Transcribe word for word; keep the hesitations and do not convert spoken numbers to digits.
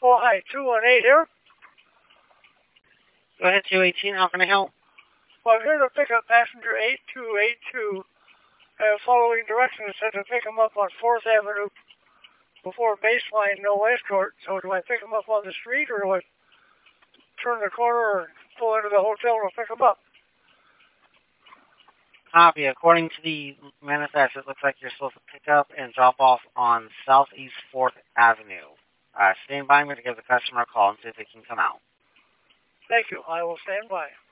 Oh, hi, two one eight here. Go ahead, two eighteen. How can I help? Well, I'm here to pick up passenger eight two eight two. Uh, following directions said to pick him up on fourth Avenue before Baseline, no escort. So do I pick him up on the street or do I turn the corner or pull into the hotel to pick him up? Copy. According to the manifest, it looks like you're supposed to pick up and drop off on Southeast fourth Avenue. Uh, stand by me to give the customer a call and see if they can come out. Thank you. I will stand by.